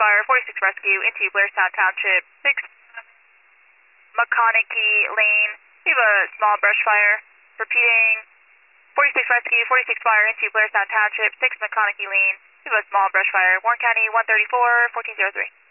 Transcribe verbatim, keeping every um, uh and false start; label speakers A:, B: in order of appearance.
A: fire, forty-six rescue into Blairstown Township, six McConaughey Lane. We have a small brush fire. Repeating, forty-six rescue, forty-six fire into Blairstown Township, six McConaughey Lane. We have a small brush fire. Warren County one thirty-four, fourteen oh three.